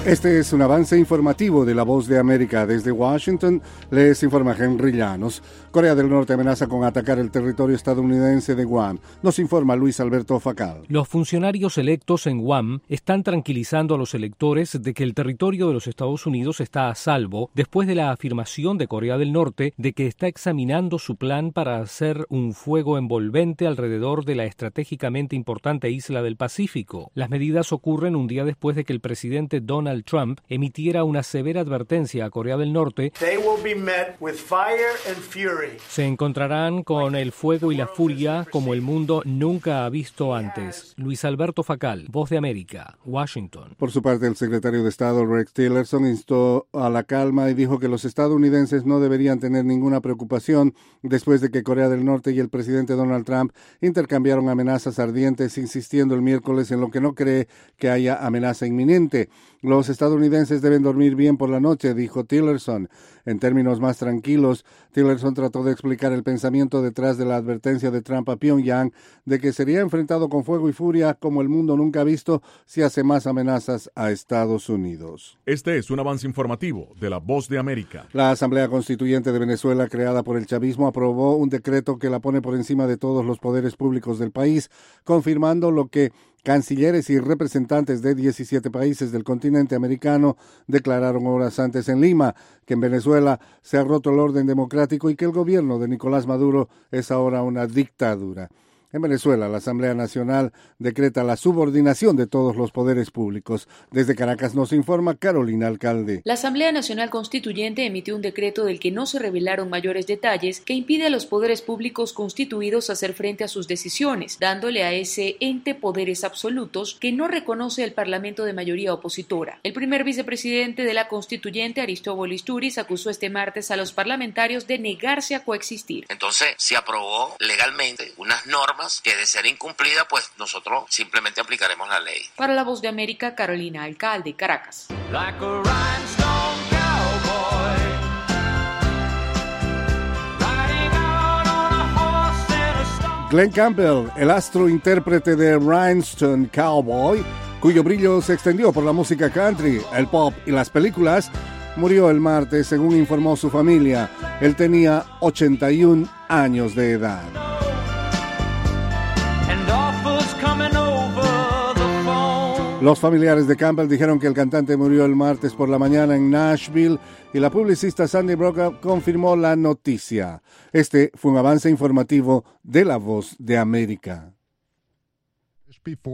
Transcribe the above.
Este es un avance informativo de La Voz de América. Desde Washington les informa Henry Llanos. Corea del Norte amenaza con atacar el territorio estadounidense de Guam. Nos informa Luis Alberto Facal. Los funcionarios electos en Guam están tranquilizando a los electores de que el territorio de los Estados Unidos está a salvo después de la afirmación de Corea del Norte de que está examinando su plan para hacer un fuego envolvente alrededor de la estratégicamente importante isla del Pacífico. Las medidas ocurren un día después de que el presidente Donald Trump emitiera una severa advertencia a Corea del Norte. Se encontrarán con el fuego y la furia como el mundo nunca ha visto antes. Luis Alberto Facal, Voz de América, Washington. Por su parte, el secretario de Estado Rex Tillerson instó a la calma y dijo que los estadounidenses no deberían tener ninguna preocupación después de que Corea del Norte y el presidente Donald Trump intercambiaron amenazas ardientes, insistiendo el miércoles en lo que no cree que haya amenaza inminente. Los estadounidenses deben dormir bien por la noche, dijo Tillerson. En términos más tranquilos, Tillerson trató de explicar el pensamiento detrás de la advertencia de Trump a Pyongyang de que sería enfrentado con fuego y furia como el mundo nunca ha visto si hace más amenazas a Estados Unidos. Este es un avance informativo de La Voz de América. La Asamblea Constituyente de Venezuela, creada por el chavismo, aprobó un decreto que la pone por encima de todos los poderes públicos del país, confirmando lo que cancilleres y representantes de 17 países del continente americano declararon horas antes en Lima, que en Venezuela se ha roto el orden democrático y que el gobierno de Nicolás Maduro es ahora una dictadura. En Venezuela, la Asamblea Nacional decreta la subordinación de todos los poderes públicos. Desde Caracas nos informa Carolina Alcalde. La Asamblea Nacional Constituyente emitió un decreto del que no se revelaron mayores detalles que impide a los poderes públicos constituidos hacer frente a sus decisiones, dándole a ese ente poderes absolutos que no reconoce el Parlamento de mayoría opositora. El primer vicepresidente de la Constituyente, Aristóbulo Istúriz, acusó este martes a los parlamentarios de negarse a coexistir. Entonces se aprobó legalmente unas normas que de ser incumplida, pues nosotros simplemente aplicaremos la ley. Para La Voz de América, Carolina Alcalde, Caracas. Glenn Campbell, el astro intérprete de Rhinestone Cowboy, cuyo brillo se extendió por la música country, el pop y las películas, murió el martes, según informó su familia. Él tenía 81 años de edad. Los familiares de Campbell dijeron que el cantante murió el martes por la mañana en Nashville y la publicista Sandy Brokaw confirmó la noticia. Este fue un avance informativo de La Voz de América.